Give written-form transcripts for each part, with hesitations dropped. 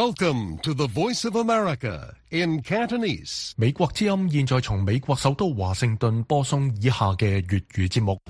Welcome to the Voice of America in Cantonese. 美國之音現在從美國首都華盛頓播送以下嘅粵語節目。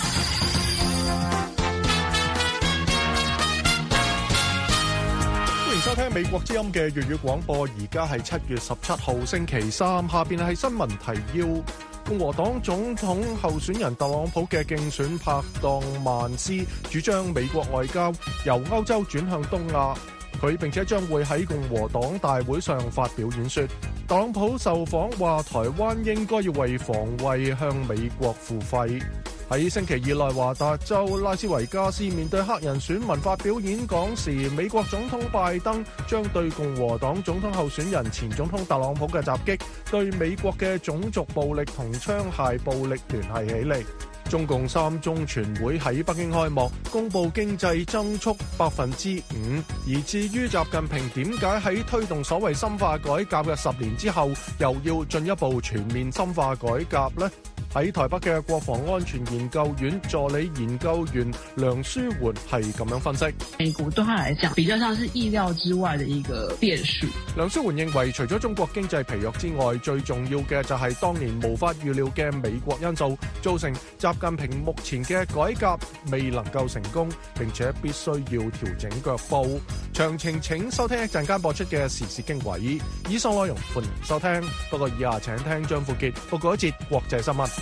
歡迎收聽美國之音嘅粵語廣播，而家係7月17號星期三，下邊係新聞提要。共和黨總統候選人特朗普嘅競選拍檔曼斯主張美國外交由歐洲轉向東亞，佢並且將會喺共和黨大會上發表演說。特朗普受訪話台灣應該要為防衛向美國付費。喺星期二內華達州拉斯維加斯面對黑人選民發表演講時，美國總統拜登將對共和黨總統候選人前總統特朗普嘅襲擊對美國嘅種族暴力同槍械暴力聯繫起嚟。中共3中全會喺北京開幕，公布經濟增速5%。而至於習近平點解喺推動所謂深化改革嘅10年之後，又要進一步全面深化改革呢？喺台北嘅國防安全研究院助理研究員梁舒媛係咁樣分析： 美國對他來講比較像是意料之外的一個變數。 梁舒媛認為，除咗中國經濟疲弱之外，最重要嘅就係當年無法預料嘅美國因素，造成習近平目前嘅改革未能夠成功，並且必須要調整腳步。詳情請收聽一陣間播出嘅時事經緯。以上內容歡迎收聽，不過以下請聽張富傑報告一節國際新聞。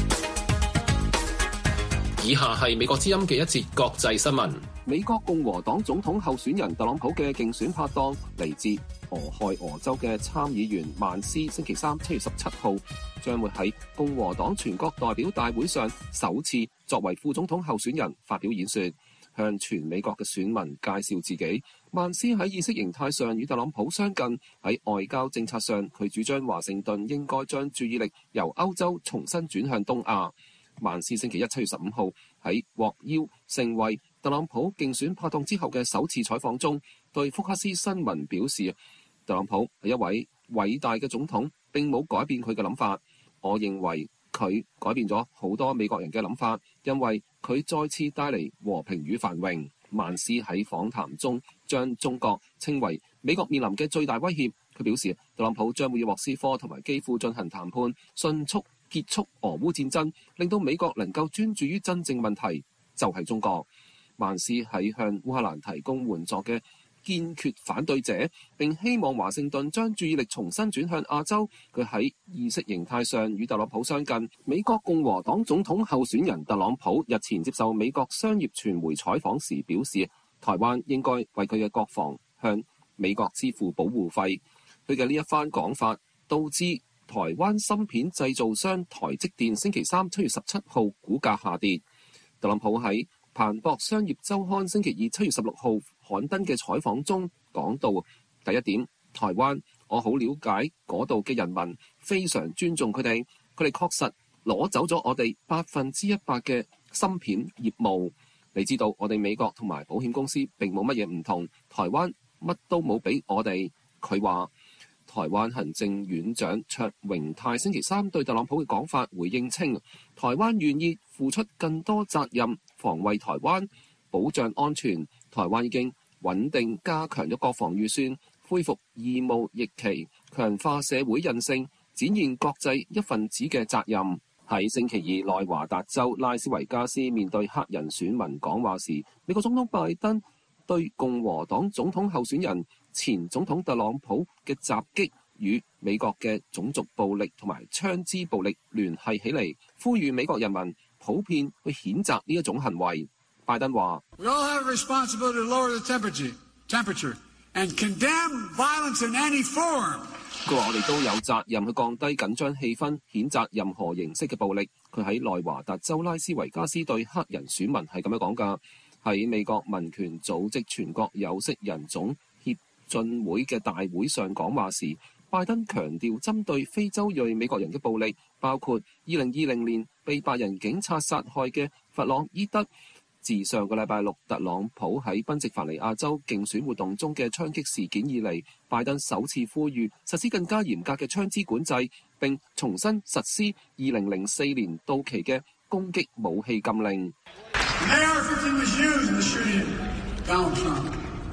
以下係美國之音嘅一節國際新聞。 美國共和黨總統候選人特朗普嘅競選拍檔嚟自俄亥俄州嘅參議員曼斯，星期三7月17號將會喺共和黨全國代表大會上首次作為副總統候選人發表演說，向全美國嘅選民介紹自己。曼斯喺意識形態上與特朗普相近，喺外交政策上佢主張華盛頓應該將注意力由歐洲重新轉向東亞。曼斯星期一7月15號喺獲邀成為特朗普競選拍檔之後嘅首次採訪中，對福克斯新聞表示，特朗普係一位偉大嘅總統，並冇改變佢嘅諗法。我認為佢改變咗好多美國人嘅諗法，因為佢再次帶嚟和平與繁榮。曼斯喺訪談中將中國稱為美國面臨嘅最大威脅。佢表示，特朗普將會與莫斯科同埋基輔進行談判，迅速結束俄烏戰爭，令到美國能夠專注於真正問題，就係中國。曼斯喺向烏克蘭提供援助嘅堅決反對者，並希望華盛頓將注意力重新轉向亞洲。佢喺意識形態上與特朗普相近。美國共和黨總統候選人特朗普日前接受美國商業傳媒採訪時表示，台灣應該為佢嘅國防向美國支付保護費。佢嘅呢一番講法導致台灣芯片製造商台積電星期三7月17號股價下跌。特朗普喺彭博商業週刊星期二7月16號刊登嘅採訪中講到，第一點，台灣我好了解嗰度嘅人民，非常尊重佢哋，佢哋確實攞走咗我哋100%嘅芯片業務。你知道我哋美國同埋保險公司並冇乜嘢唔同，台灣乜都冇俾我哋。佢話台灣行政院長卓榮泰星期三對特朗普嘅講法回應稱，台灣願意付出更多責任防衛台灣，保障安全。台灣已經穩定加強咗國防預算，恢復義務役期，強化社會韌性，展現國際一份子嘅責任。喺星期二內華達州拉斯維加斯面對黑人選民講話時，美國總統拜登對共和黨總統候選人前總統特朗普嘅襲擊與美國嘅種族暴力同埋槍支暴力聯繫起嚟，呼籲美國人民普遍去譴責呢一種行為。拜登話：佢話我哋都有責任去降低緊張氣氛，譴責任何形式嘅暴力。佢喺內華達州拉斯維加斯對黑人選民係咁樣講㗎。喺美國民權組織全國有色人種協進會嘅大會上講話時，拜登強調針對非洲裔美國人嘅暴力，包括2020年被白人警察殺害嘅弗朗伊德。自上個禮拜六特朗普喺賓夕凡尼亞州競選活動中嘅槍擊事件以嚟，拜登首次呼籲實施更加嚴格嘅槍支管制，並重新實施2004年到期嘅攻擊武器禁令。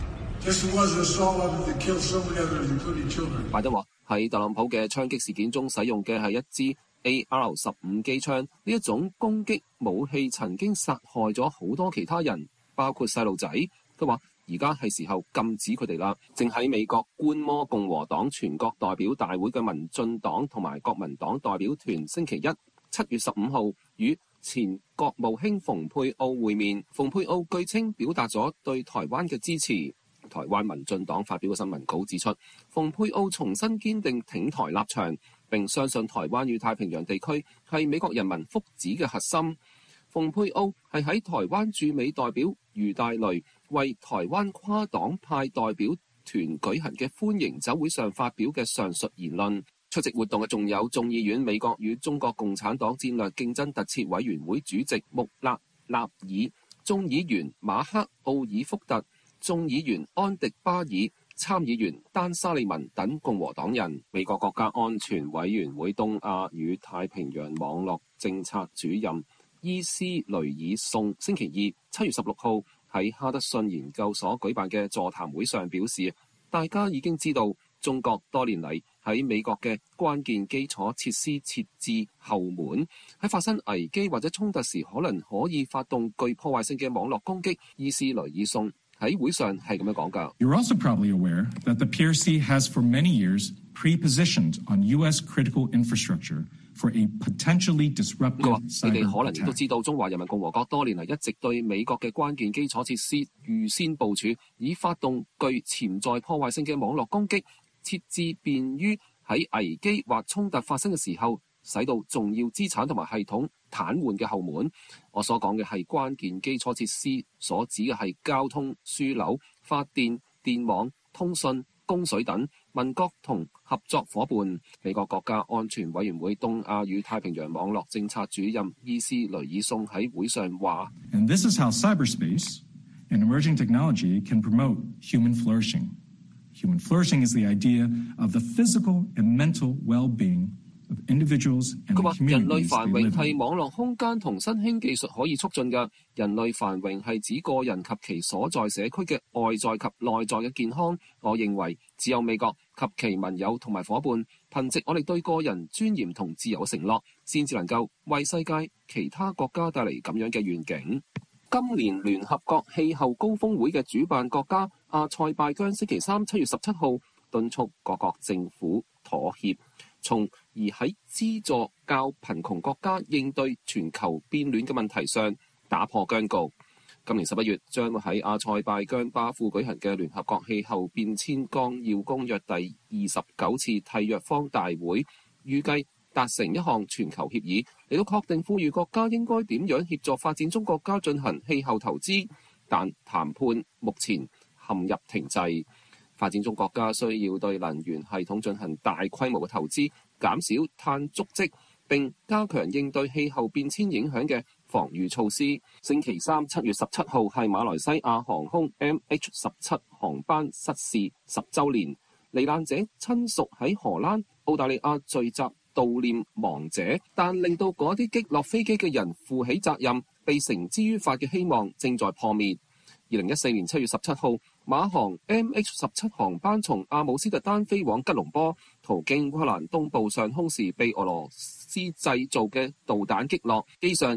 拜登話喺特朗普嘅槍擊事件中使用嘅係一支AR-15機槍，呢一種攻擊武器曾經殺害咗好多其他人，包括細路仔。佢話而家係時候禁止佢哋啦。正喺美國觀摩共和黨全國代表大會嘅民進黨同埋國民黨代表團星期一7月15號與前國務卿蓬佩奧會面。蓬佩奧據稱表達咗對台灣嘅支持。台灣民進黨發表嘅新聞稿指出，蓬佩奧重新堅定挺台立場，並相信台灣與太平洋地區係美國人民福祉嘅核心。蓬佩奧係喺台灣駐美代表余大雷為台灣跨黨派代表團舉行嘅歡迎酒會上發表嘅上述言論。出席活動嘅仲有眾議院美國與中國共產黨戰略競爭特設委員會主席穆勒納爾、眾議員馬克奧爾福特、眾議員安迪巴爾、參議員丹沙利文等共和黨人。美國國家安全委員會東亞與太平洋網絡政策主任伊斯雷爾宋星期二7月16號喺哈德遜研究所舉辦嘅座談會上表示，大家已經知道中國多年嚟喺美國嘅關鍵基礎設施設置後門，喺發生危機或者衝突時可能可以發動具破壞性嘅網絡攻擊。伊斯雷爾宋喺會上係咁樣講㗎。 You're also probably aware that the PRC has for many years pre-positioned on U.S. critical infrastructure for a potentially disruptive cyber attack。 你哋可能亦都知道，中華人民共和國多年嚟一直對美國嘅關鍵基礎設施預先部署，以發動具潛在破壞性嘅網絡攻擊，設置便於喺危機或衝突發生嘅時候，使到重要資產同埋系統癱瘓嘅後門。我所講嘅係關鍵基礎設施，所指嘅係交通、樞紐、發電、電網、通訊、供水等民國同合作夥伴。美國國家安全委員會東亞與太平洋網絡政策主任伊斯雷爾宋喺會上話 And this is how cyberspace and emerging technology can promote human flourishing. Human flourishing is the idea of the physical and mental well-being of individuals and the communities they live in. 人類繁榮係網絡空間同新興技術可以促進嘅。人類繁榮係指個人及其所在社區嘅外在及內在嘅健康。我認為只有美國及其盟友同埋夥伴，憑藉我哋對個人尊嚴同自由嘅承諾，先至能夠為世界其他國家帶嚟咁樣嘅願景。今年聯合國氣候高峰會嘅主辦國家阿塞拜疆星期三7月17號敦促各國政府妥協，從而喺資助較貧窮國家應對全球變暖嘅問題上打破僵局。今年11月將會喺阿塞拜疆巴庫舉行嘅聯合國氣候變遷綱要公約第29次締約方大會，預計達成一項全球協議，嚟到確定富裕國家應該點樣協助發展中國家進行氣候投資，但談判目前陷入停滯。發展中國家需要對能源系統進行大規模嘅投資，減少碳足跡，並加強應對氣候變遷影響嘅防禦措施。星期三7月17號係馬來西亞航空 MH17 航班失事10週年，罹難者親屬喺荷蘭、澳大利亞聚集悼念亡者，但令到嗰啲擊落飛機嘅人負起責任、被繩之於法嘅希望正在破滅。2014年7月17號，馬航 MH17 航班從阿姆斯特丹飛往吉隆坡，途經烏克蘭東部上空時被俄羅斯製造嘅導彈擊落，機上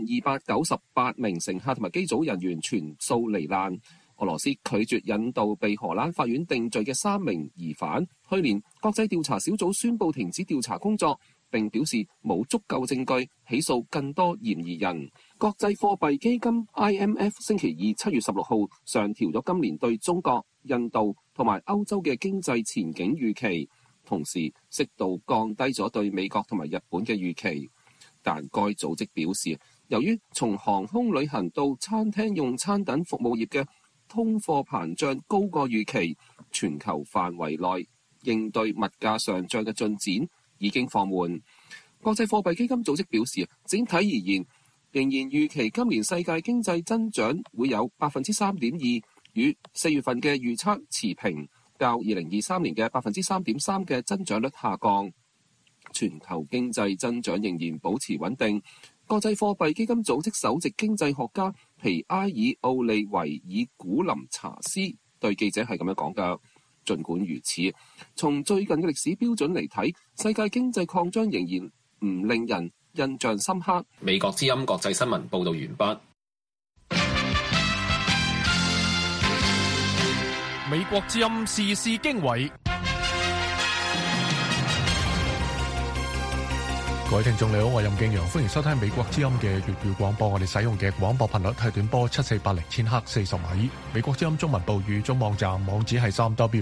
298名乘客同埋機組人員全數罹難。俄羅斯拒絕引渡被荷蘭法院定罪嘅3名疑犯。去年，國際調查小組宣布停止調查工作，並表示冇足夠證據起訴更多嫌疑人。國際貨幣基金 IMF 星期二7月16號上調咗今年對中國、印度同埋歐洲嘅經濟前景預期，同時適度降低咗對美國同埋日本嘅預期。但該組織表示，由於從航空旅行到餐廳用餐等服務業嘅通貨膨脹高過預期，全球範圍內應對物價上漲嘅進展已經放緩。國際貨幣基金組織表示，整體而言，仍然預期今年世界經濟增長會有3.2%，與4月份嘅預測持平，較2023年嘅3.3%嘅增長率下降。全球經濟增長仍然保持穩定。國際貨幣基金組織首席經濟學家皮埃爾奧利維爾古林查斯對記者係咁樣講㗎。儘管如此，從最近嘅歷史標準嚟睇，世界經濟擴張仍然唔令人印象深刻。 美國之音國際新聞報導完畢。 美國之音時事經緯。各位聽眾你好，我係任敬陽，歡迎收聽美國之音嘅粵語廣播。我哋使用嘅廣播頻率係短波7480千赫40米。美國之音中文部語中網站網址係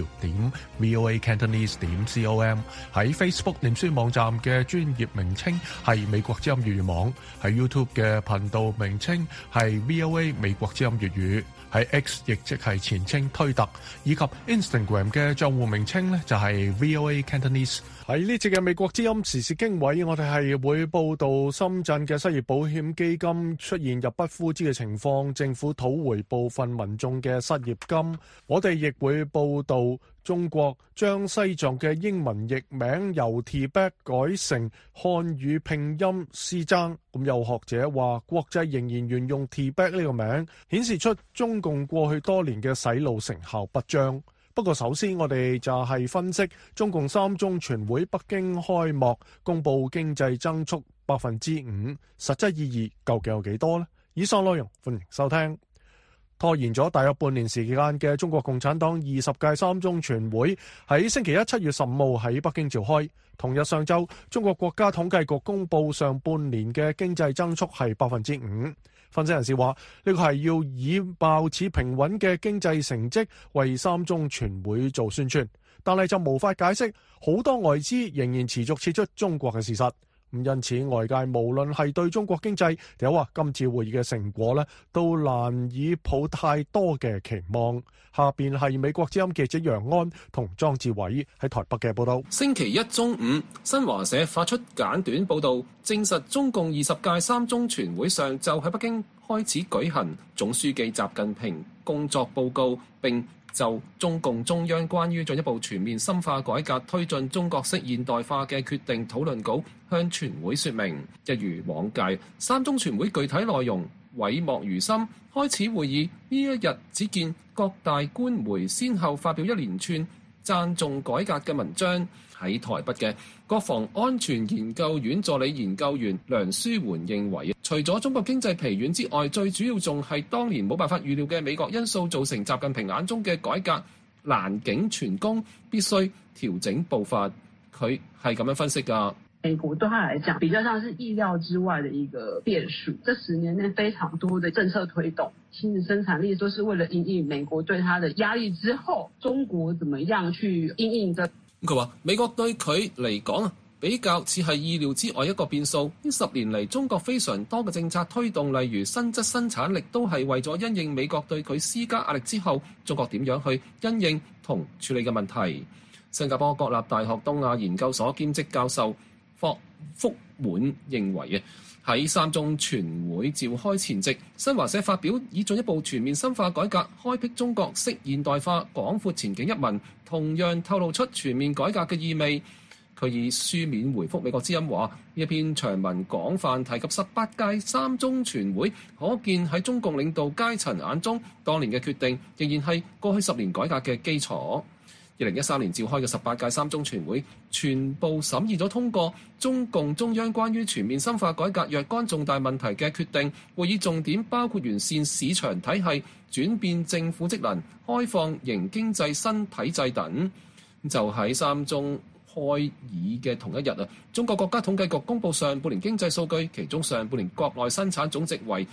3w.voacantonese.com。喺 Facebook 臉書網站嘅專頁名稱係美國之音粵語網。喺 YouTube 嘅頻道名稱係 VOA 美國之音粵語。喺 X 亦即係前稱推特，以及 Instagram 嘅賬戶名稱呢就係 VOA Cantonese。喺呢節嘅美國之音時事經緯，我哋係會報道深圳嘅失業保險基金出現入不敷支嘅情況，政府討回部分民眾嘅失業金。我哋亦會報道中國將西藏嘅英文譯名由 Tibet 改成漢語拼音斯爭。咁有學者話，國際仍然沿用 Tibet 呢個名，顯示出中共過去多年嘅洗腦成效不彰。不過首先我哋就係分析中共三中全會北京開幕公布經濟增速 5%， 實際意義究竟有幾多呢？以上內容歡迎收聽。拖延咗大約半年時間嘅中國共產黨20屆三中全會喺星期一7月15號喺北京召開。同日上晝，中國國家統計局公布上半年嘅經濟增速係 5%。分析人士話，呢個係要以貌似平穩嘅經濟成績為三中全會做宣傳，但係就無法解釋好多外資仍然持續撤出中國嘅事實。因此外界無論係對中國經濟定話今次會議嘅成果呢，都難以抱太多嘅期望。下邊係美國之音記者楊安同莊志偉喺台北嘅報道。 星期一中午，新華社發出簡短報道，證實中共20屆三中全會上晝喺北京開始舉行總書記習近平工作報告，並就中共中央關於進一步全面深化改革推進中國式現代化嘅決定討論稿向全會說明。一如往屆，三中全會具體內容諱莫如深。開始會議呢一日，只見各大官媒先後發表一連串讚頌改革嘅文章。喺台北嘅國防安全研究院助理研究員梁書媛認為，除咗中國經濟疲軟之外，最主要仲係當年冇辦法預料嘅美國因素造成習近平眼中嘅改革難竟全功，必須調整步伐。佢係咁樣分析㗎。 美國對他來講比較像是意料之外的一個變數。這10年內非常多的政策推動，新的生產力都是為了因應美國對他的壓力之後，中國怎麼樣去因應的。 佢話美國對佢嚟講比較似係意料之外一個變數。呢10年嚟，中國非常多嘅政策推動，例如新質生產力，都係為咗因應美國對佢施加壓力之後，中國點樣去因應同處理嘅問題。新加坡國立大學東亞研究所兼職教授霍福滿認為喺三中全會召開前夕，新華社發表以進一步全面深化改革開闢中國式現代化廣闊前景一文，同樣透露出全面改革嘅意味。佢以書面回覆美國之音話，呢一篇長文廣泛提及18屆三中全會，可見喺中共領導階層眼中，當年嘅決定仍然係過去10年改革嘅基礎。2013年召開嘅18屆三中全會全部審議咗通過中共中央關於全面深化改革若干重大問題嘅決定。會議重點包括完善市場體系、轉變政府職能、開放型經濟新體制等。就喺三中開議嘅同一日中國國家統計局公布上半年經濟數據，其中上半年國內生產總值為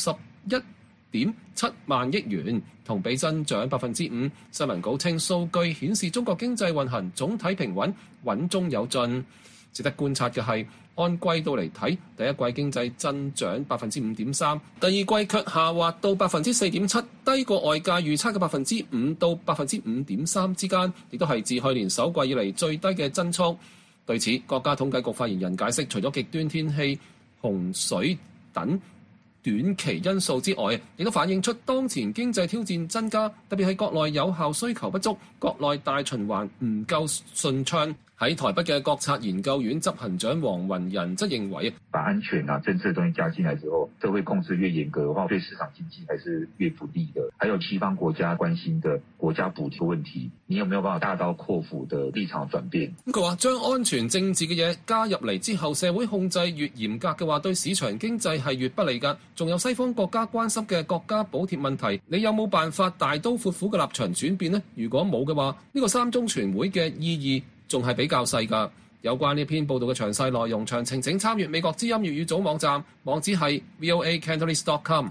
61.7萬億元，同比增長 5%。 新聞稿稱數據顯示中國經濟運行總體平穩，穩中有進。值得觀察嘅係，按季度嚟睇，第一季經濟增長 5.3%， 第二季卻下滑到 4.7%， 低過外界預測嘅 5% 到 5.3% 之間，亦都係自去年首季以嚟最低嘅增速。對此，國家統計局發言人解釋，除咗極端天氣、洪水等短期因素之外，亦都反映出當前經濟挑戰增加，特別係國內有效需求不足，國內大循環唔夠順暢。 喺台北嘅國策研究院執行長黃雲仁則認為， 把安全政策的東西加進來之後，社會控制越嚴格嘅話，對市場經濟還是越不利的。還有西方國家關心的國家補貼問題，你有沒有辦法大刀闊斧的立場轉變？ 佢話將安全政治嘅嘢加入嚟之後，社會控制越嚴格嘅話，對市場經濟係越不利㗎。仲有西方國家關心嘅國家補貼問題，你有冇辦法大刀闊斧嘅立場轉變呢？如果冇嘅話，呢個三中全會嘅意義仲係比較細㗎。有關呢篇報道嘅詳細內容，詳情請參閱美國之音粵語組網站，網址係 voacantonese.com。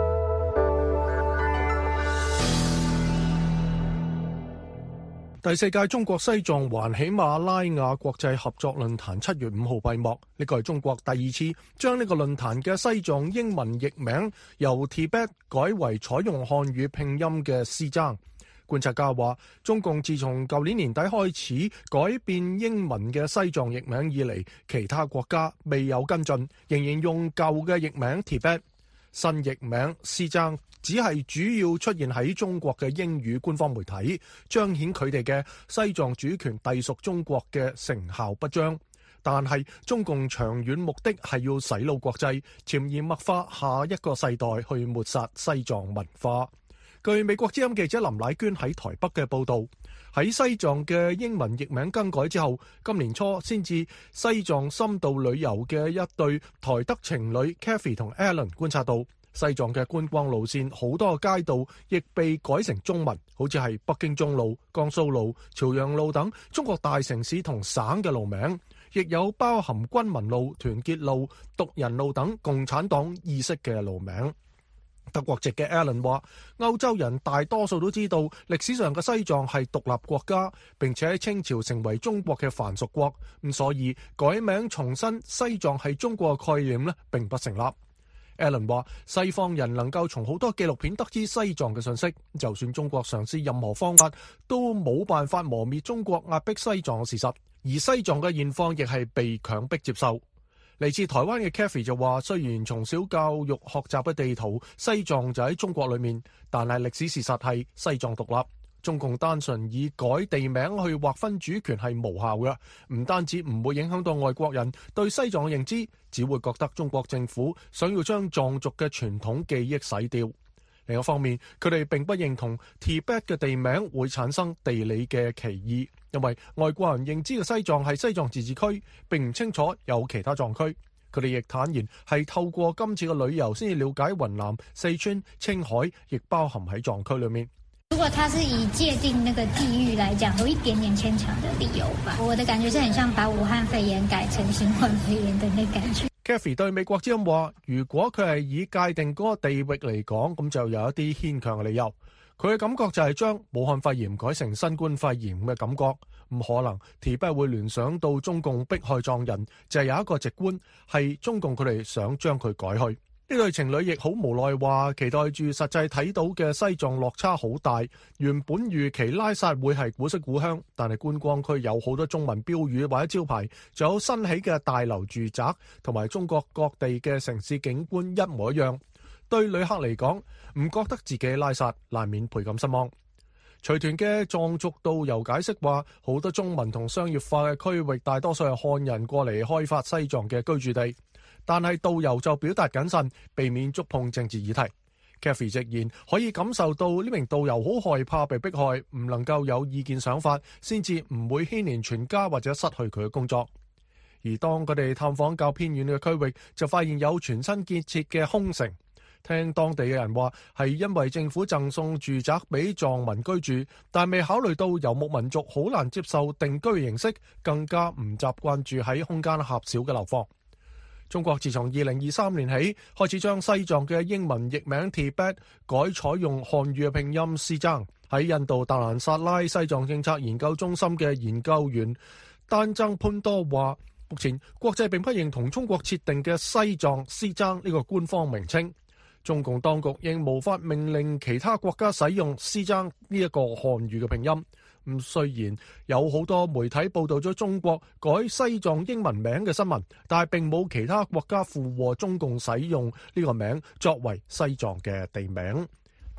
第四屆中國西藏環喜馬拉雅國際合作論壇7月5號閉幕，呢個係中國第二次將呢個論壇嘅西藏英文譯名由 Tibet 改為採用漢語拼音嘅西藏。觀察家話，中共自從舊年年底開始改變英文嘅西藏譯名以嚟，其他國家未有跟進，仍然用舊嘅譯名 Tibet， 新譯名西藏只係主要出現喺中國嘅英語官方媒體，彰顯佢哋嘅西藏主權隸屬中國嘅成效不彰。但係中共長遠目的係要洗腦國際，潛移默化下一個世代去抹殺西藏文化。據美國之音記者林乃娟喺台北嘅報導，喺西藏嘅英文譯名更改之後，今年初先至西藏深度旅遊嘅一對台德情侶 Kathy 同 Alan 觀察到，西藏嘅觀光路線好多個街道亦被改成中文，好似係北京中路、江蘇路、朝陽路等中國大城市同省嘅路名，亦有包含軍民路、團結路、獨人路等共產黨意識嘅路名。德國籍嘅 Alan 話，歐洲人大多數都知道歷史上嘅西藏係獨立國家，並且喺清朝成為中國嘅藩屬國，咁所以改名重申西藏係中國嘅概念呢並不成立。Alan 話，西方人能夠從好多紀錄片得知西藏嘅信息，就算中國嘗試任何方法都冇辦法磨滅中國壓迫西藏嘅事實，而西藏嘅現況亦係被強迫接受。嚟自台灣嘅 Kathy 就話，雖然從小教育學習嘅地圖西藏就喺中國裏面，但係歷史事實係西藏獨立。中共單純以改地名去劃分主權係無效嘅，唔單止唔會影響到外國人對西藏嘅認知，只會覺得中國政府想要將藏族嘅傳統記憶洗掉。另一方面，佢哋並不認同 Tibet 嘅地名會產生地理嘅歧義，因為外國人認知嘅西藏係西藏自治區，並唔清楚有其他藏區。佢哋亦坦言係透過今次嘅旅遊先至了解雲南、四川、青海亦包含喺藏區裏面。 如果它是以界定那個地域來講，有一點點牽強的理由吧。我的感覺是很像把武漢肺炎改成新冠肺炎的那感覺。 Kathy 對美國之音話，如果佢係以界定嗰個地域嚟講，咁就有一啲牽強嘅理由。佢嘅感覺就係將武漢肺炎改成新冠肺炎嘅感覺，唔可能 Tibet 會聯想到中共迫害藏人，就係有一個直觀係中共佢哋想將佢改去。呢對情侶亦好無奈話，期待住實際睇到嘅西藏落差好大。原本預期拉薩會係古色古香，但係觀光區有好多中文標語或者招牌，仲有新起嘅大樓住宅，同埋中國各地嘅城市景觀一模一樣。對旅客嚟講，唔覺得自己拉薩，難免倍感失望。隨團嘅藏族導遊解釋話，好多中文同商業化嘅區域，大多數係漢人過嚟開發西藏嘅居住地。但係導遊就表達謹慎，避免觸碰政治議題。Kathy 直言可以感受到呢名導遊好害怕被迫害，唔能夠有意見想法，先至唔會牽連全家或者失去佢嘅工作。而當佢哋探訪較偏遠嘅區域，就發現有全新建設嘅空城。聽當地嘅人話，係因為政府贈送住宅俾藏民居住，但未考慮到遊牧民族好難接受定居形式，更加唔習慣住喺空間狹小嘅樓房。中國自從2023年起開始將西藏嘅英文譯名 Tibet 改採用漢語嘅拼音西藏。喺印度達蘭薩拉西藏政策研究中心嘅研究員丹增潘多話，目前國際並不認同中國設定嘅西藏西藏呢個官方名稱。中共當局應無法命令其他國家使用西藏呢一個漢語嘅拼音。雖然有好多媒體報道咗中國改西藏英文名嘅新聞，但係並冇其他國家附和中共使用呢個名作為西藏嘅地名。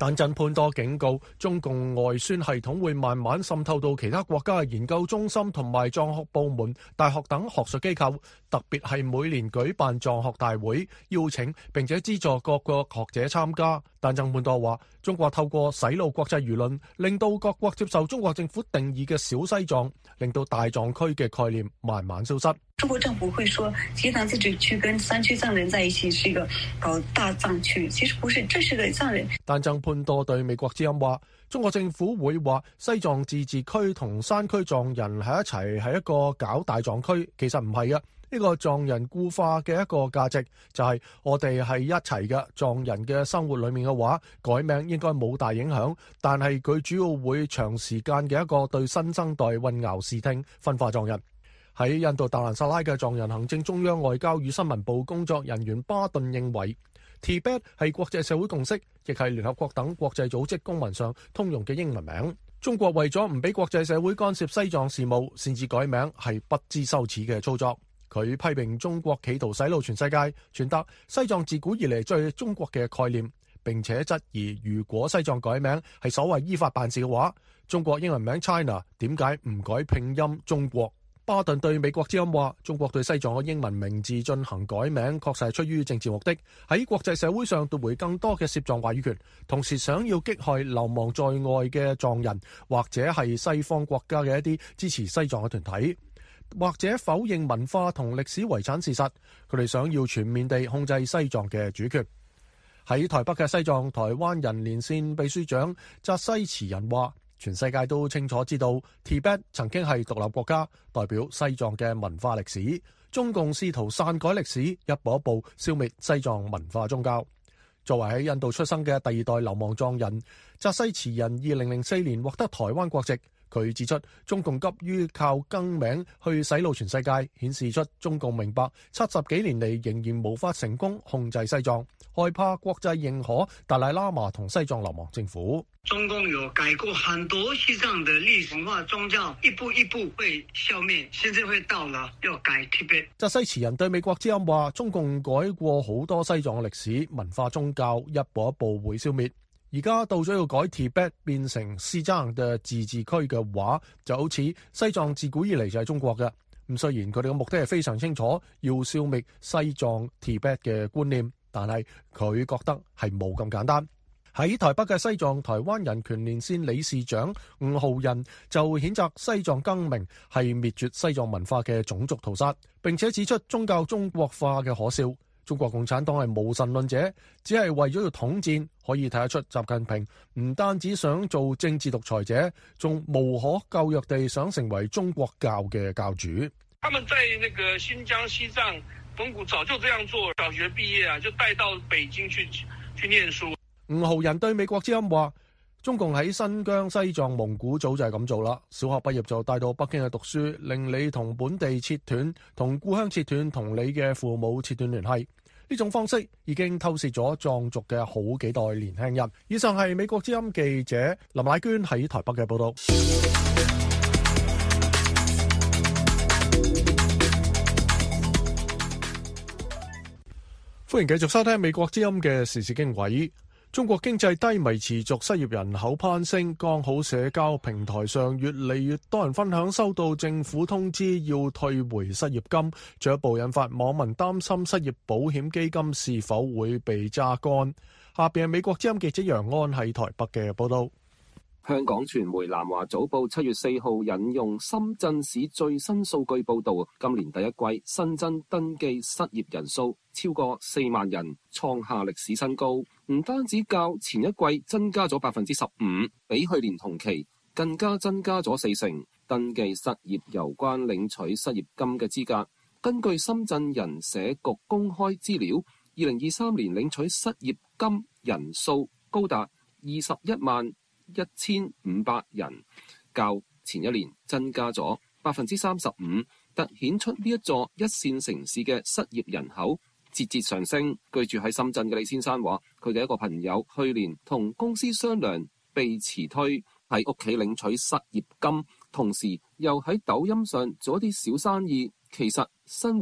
但真潘多警告，中共外宣系統會慢慢滲透到其他國家嘅研究中心同埋藏學部門、大學等學術機構，特別係每年舉辦藏學大會，邀請並且資助各國學者參加。但真潘多話，中國透過洗腦國際輿論，令到各國接受中國政府定義嘅小西藏，令到大藏區嘅概念慢慢消失。 中國政府會說西藏自治區跟山區藏人在一起是一個搞大藏區，其實不是，這是個藏人。 但真潘多對美國之音話，中國政府會話西藏自治區同山區藏人喺一齊係一個搞大藏區，其實唔係嘅。呢個藏人固化嘅一個價值就係我哋係一齊嘅。藏人嘅生活裡面嘅話，改名應該冇大影響，但係佢主要會長時間嘅一個對新生代混淆視聽，分化藏人。喺印度達蘭薩拉嘅藏人行政中央外交與新聞部工作人員巴頓認為，Tibet 係國際社會共識，亦係聯合國等國際組織公文上通用嘅英文名。中國為咗唔俾國際社會干涉西藏事務，先至改名係不知羞恥嘅操作。佢批評中國企圖洗腦全世界，傳達西藏自古以嚟最中國嘅概念，並且質疑如果西藏改名係所謂依法辦事嘅話，中國英文名 China 點解唔改拼音中國？巴頓對美國之音話，中國對西藏嘅英文名字進行改名，確實係出於政治目的，喺國際社會上奪回更多嘅涉藏話語權，同時想要擊害流亡在外嘅藏人，或者係西方國家嘅一啲支持西藏嘅團體，或者否認文化同歷史遺產事實，佢哋想要全面地控制西藏嘅主權。喺台北嘅西藏台灣人連線秘書長扎西慈仁話，全世界都清楚知道 Tibet 曾經係獨立國家，代表西藏嘅文化歷史。中共試圖篡改歷史，一步一步消滅西藏文化宗教。作為喺印度出生嘅第二代流亡藏人，扎西慈仁2004年獲得台灣國籍。佢指出，中共急於靠更名去洗腦全世界，顯示出中共明白70幾年嚟仍然無法成功控制西藏，害怕國際認可達賴喇嘛同西藏流亡政府。 中共有改過很多西藏的歷史文化宗教，一步一步會消滅，現在會到了要改 Tibet。 扎西慈仁對美國之音話，中共改過好多西藏嘅歷史文化宗教，一步一步會消滅。而家到咗要改 Tibet 變成西藏嘅自治區嘅話，就好似西藏自古以嚟就係中國嘅。咁雖然佢哋嘅目的係非常清楚，要消滅西藏 Tibet 嘅觀念，但係佢覺得係冇咁簡單。喺台北嘅西藏台灣人權連線理事長吳浩仁就譴責西藏更名係滅絕西藏文化嘅種族屠殺，並且指出宗教中國化嘅可笑。中國共產黨係無神論者，只係為咗要統戰，可以睇得出習近平唔單止想做政治獨裁者，仲無可救藥地想成為中國教嘅教主。 他們在那個新疆、西藏、蒙古早就這樣做，小學畢業啊就帶到北京去念書。 吳浩仁對美國之音話，中共喺新疆、西藏、蒙古早就係咁做啦。小學畢業就帶到北京去讀書，令你同本地切斷，同故鄉切斷，同你嘅父母切斷聯繫。呢種方式已經透視咗藏族嘅好幾代年輕人。以上係美國之音記者林乃娟喺台北嘅報道。歡迎繼續收聽美國之音嘅時事經緯。中國經濟低迷持續，失業人口攀升，剛好社交平台上越嚟越多人分享收到政府通知要退回失業金，進一步引發網民擔心失業保險基金是否會被榨乾。下邊係美國之音記者楊安喺台北嘅報道。 香港傳媒南華早報7月4號引用深圳市最新數據報導，今年第一季新增登記失業人數超過4萬人，創下歷史新高。唔單止較前一季增加咗15%，比去年同期更加增加咗40%。登記失業有關領取失業金嘅資格，根據深圳人社局公開資料，2023年領取失業金人數高達211500人，較前一年增加咗35%，凸顯出呢一座一線城市嘅失業人口節節上升。居住喺深圳嘅李先生話，佢嘅一個朋友去年同公司商量被辭退，喺屋企領取失業金，同時又喺抖音上做一啲小生意，其實生活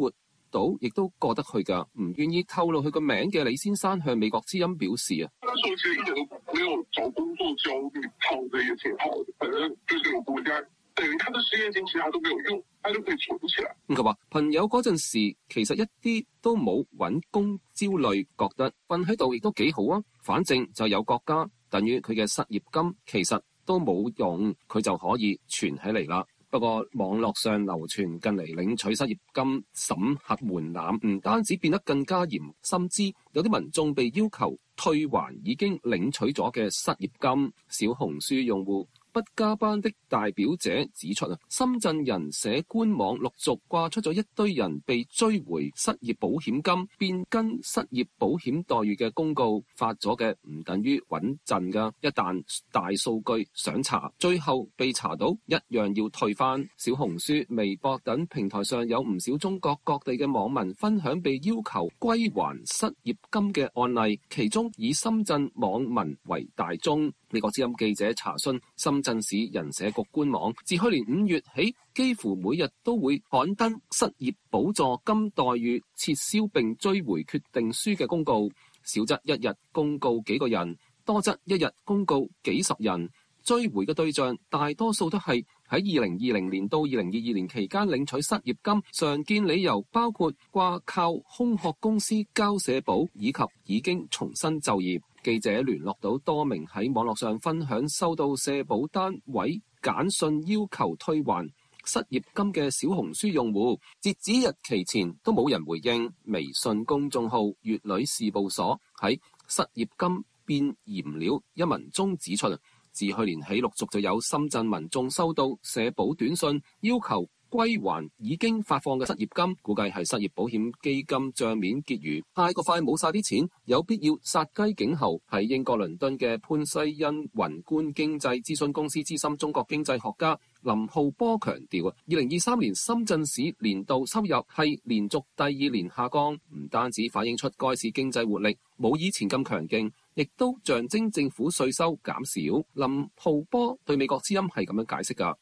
到，亦都過得去㗎。唔願意透露佢個名嘅李先生向美國之音表示啊， 那時候其實一點都沒有找工作焦慮，躺着也挺好的，反正就是有國家等於他的失業金其實都沒有用，他就可以存起來。 佢話朋友嗰陣時其實一啲都冇揾工焦慮，覺得瞓喺度亦都幾好啊，反正就有國家，等於佢嘅失業金其實都冇用，佢就可以存起嚟啦。不過網絡上流傳近嚟領取失業金審核門檻唔單止變得更加嚴，甚至有啲民眾被要求退還已經領取咗嘅失業金。小紅書用戶不加班的大表姐指出啊，深圳人社官網陸續掛出咗一堆人被追回失業保險金變更失業保險待遇嘅公告，發咗嘅唔等於穩陣㗎，一旦大數據想查，最後被查到一樣要退返。小紅書、微博等平台上有唔少中國各地嘅網民分享被要求歸還失業金嘅案例，其中以深圳網民為大宗。美國之音記者查詢深圳市人社局官網，自去年5月起，幾乎每日都會刊登失業補助金待遇撤銷並追回決定書嘅公告，少則一日公告幾個人，多則一日公告幾十人。追回嘅對象大多數都係喺2020年到2022年期間領取失業金，常見理由包括掛靠空殼公司交社保以及已經重新就業。記者聯絡到多名喺網絡上分享收到社保單位簡訊要求退還失業金嘅小紅書用戶，截止日期前都冇人回應。微信公眾號粵女事務所喺失業金變嚴了一文中指出，自去年起陸續就有深圳民眾收到社保短信要求歸還已經發放嘅失業金，估計係失業保險基金帳面結餘太過快冇晒啲錢，有必要殺雞儆猴。喺英國倫敦嘅潘西恩宏觀經濟諮詢公司資深中國經濟學家林浩波強調，2023年深圳市年度收入係連續第2年下降，唔單止反映出該市經濟活力冇以前咁強勁，亦都象徵政府稅收減少。林浩波對美國之音係咁樣解釋㗎。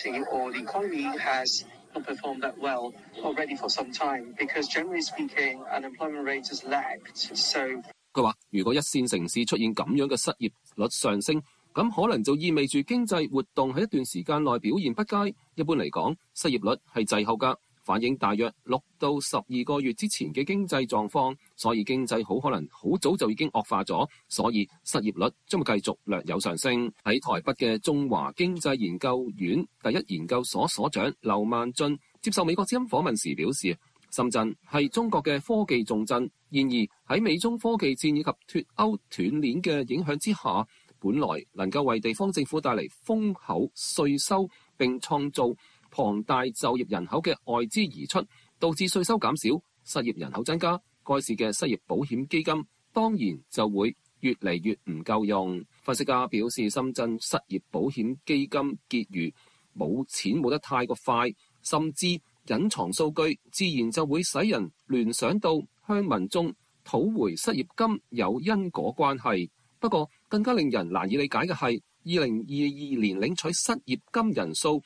佢話：如果一線城市出現咁樣嘅失業率上升，咁可能就意味住經濟活動喺一段時間內表現不佳。一般嚟講，失業率係滯後㗎，反映大約6到12個月之前嘅經濟狀況，所以經濟好可能好早就已經惡化咗，所以失業率將會繼續略有上升。喺台北嘅中華經濟研究院第一研究所所長劉萬俊接受美國之音訪問時表示，深圳係中國嘅科技重鎮，然而喺美中科技戰以及脫歐斷鏈嘅影響之下，本來能夠為地方政府帶嚟豐厚稅收並創造龐大就業人口嘅外資移出，導致稅收減少，失業人口增加，該市嘅失業保險基金當然就會越嚟越唔夠用。分析家表示，深圳失業保險基金結餘冇錢冇得太過快，甚至隱藏數據，自然就會使人聯想到向民眾討回失業金有因果關係。不過更加令人難以理解嘅係，2022年領取失業金人數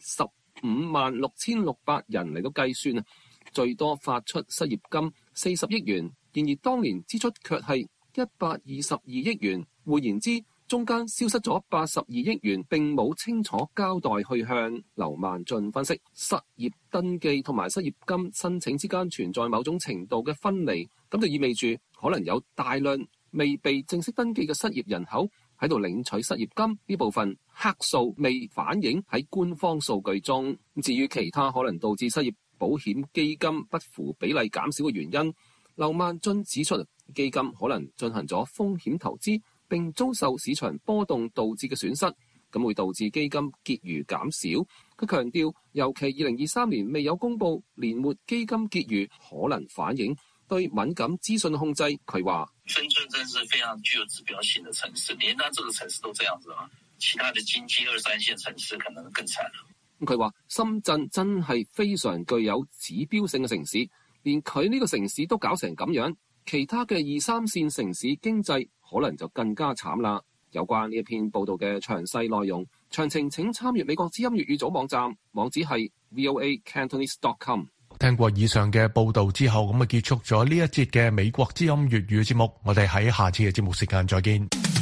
156600人嚟到計算啊，最多發出失業金40億元，然而當年支出卻係122億元，換言之，中間消失咗82億元，並冇清楚交代去向。劉萬俊分析，失業登記同埋失業金申請之間存在某種程度嘅分離，咁就意味住可能有大量未被正式登記嘅失業人口喺度領取失業金，呢部分黑數未反映喺官方數據中。至於其他可能導致失業保險基金不符比例減少嘅原因，劉萬俊指出，基金可能進行咗風險投資並遭受市場波動導致嘅損失，咁會導致基金結餘減少。佢強調，尤其2023年未有公布年末基金結餘，可能反映對敏感資訊控制。佢話： 深圳真是非常具有指標性的城市，連單這個城市都這樣子啦，其他的經濟2、3線城市可能更慘。 佢話深圳真係非常具有指標性嘅城市，連佢呢個城市都搞成咁樣，其他嘅2、3線城市經濟可能就更加慘啦。有關呢一篇報道嘅詳細內容，詳情請參閱美國之音粵語組網站，網址係voacantonese.com。 聽過以上嘅報道之後，咁啊結束咗呢一節嘅美國之音粵語節目，我哋喺下次嘅節目時間再見。